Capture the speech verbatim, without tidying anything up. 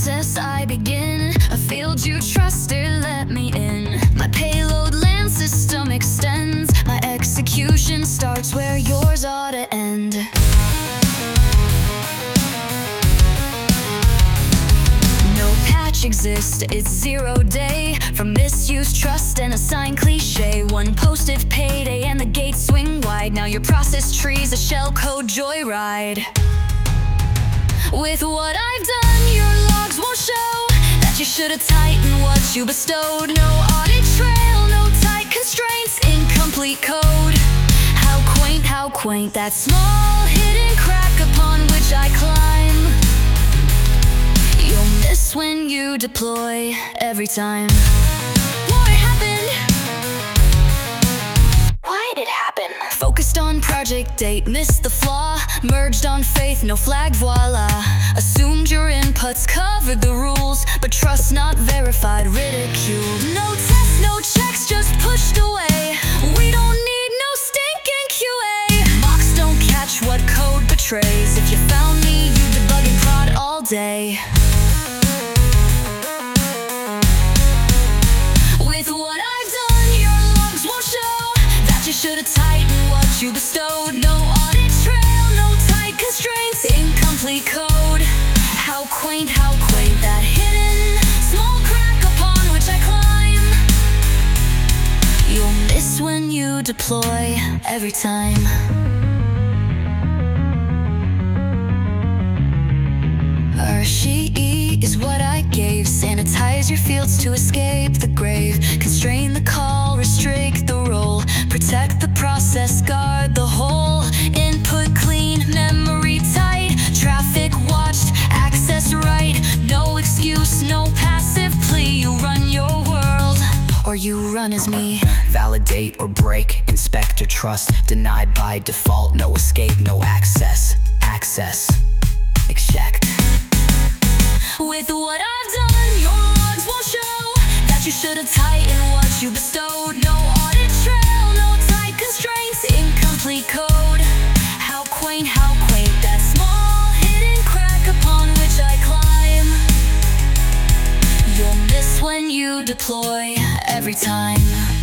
process I begin. A field you trusted let me in. My payload land system extends. My execution starts where yours ought to end. No patch exists, it's zero day. From misuse, trust, and a sign cliche. One posted payday and the gates swing wide. Now your process tree's a shellcode joyride. With what I've done, your logs won't show that you should have tightened what you bestowed. No audit trail, no tight constraints, incomplete code. How quaint, how quaint, that small hidden crack upon which I climb. You'll miss when you deploy every time. What happened? Why did it happen? Focused on project date, missed the flaw. Merged on faith, no flag, voila. Assumed your inputs covered the rules, but trust not verified, ridiculed. No tests, no checks, just pushed away. We don't need no stinking Q A. Mocks don't catch what code betrays. If you found me, you debug and prod all day. With what I've done, your logs won't show that you should have tightened what you bestowed. No audit trail, no tight constraints, incomplete code. How quaint, how quaint, that hidden small crack upon which I climb. You'll miss when you deploy every time. R C E is what I gave. Sanitize your fields to escape the grave. Constrain the call, restrict the role. Protect the process, guard the whole. Input clean, memory tight. Traffic watched, access right. No excuse, no passive plea. You run your world, or you run as me. Validate or break, inspect or trust. Denied by default, no escape, no access. Access, expect. With what I've done, your logs won't show that you should have tightened what you bestowed. No audit trail, no tight constraints, incomplete code. How quaint, how quaint, that small hidden crack upon which I climb. You'll miss when you deploy every time.